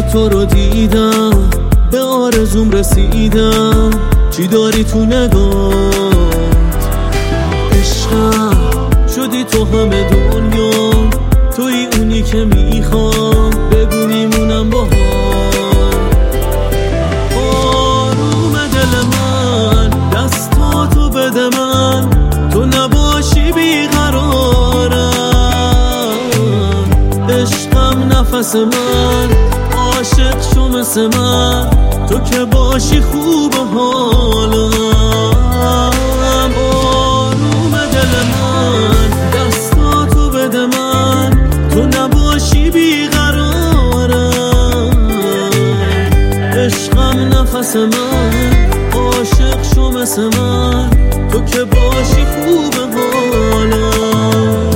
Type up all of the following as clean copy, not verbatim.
تو رو دیدم به آرزوم رسیدم، چی داری تو نگات؟ عشقم شدی تو همه دنیا، توی اونی که میخوام بگو میمونم با آروم دل من، دستاتو بده من، تو نباشی بیقرارم. عشقم نفس من، عاشق شو مثل من، تو که باشی خوب حالم. آروم دل من، دستاتو بده من، تو نباشی بیقرارم. عشقم نفس من، عاشق شو مثل من، تو که باشی خوب حالم.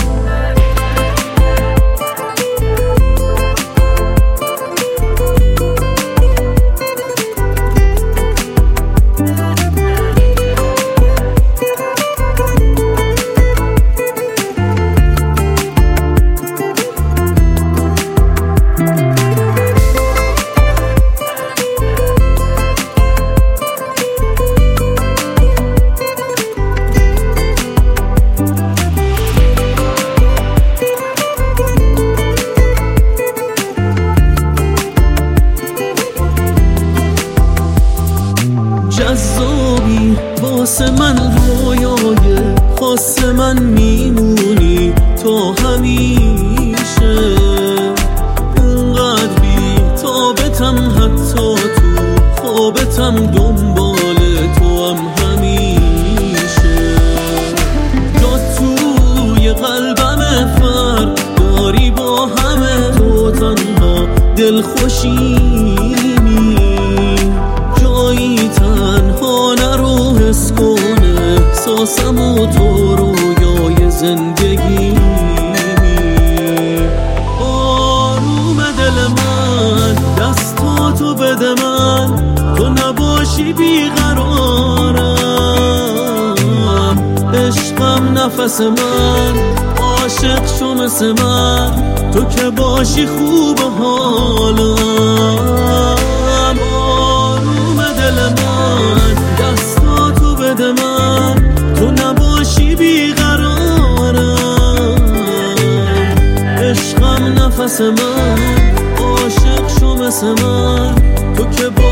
جذابی واسه من، رویای خاص من، میمونی تو همیشه. اونقدر بی تابتم، حتی تو خوابتم، دنبال تو هم همیشه. جا توی قلبم فرق داری با همه، تو تنها دلخوشیمی، جایی تنها نرو، حس کن احساسم و تو رویای زندگی. آروم دل من، دستاتو بده من، تو نباشی بیقرارم. عشقم نفس من، عاشق شو مثل من، تو که باشی خوب حالم. دل من، دستاتو بده من، تو نباشی بیقرارم. عشقم نفس من، عاشق شو مثل من، تو که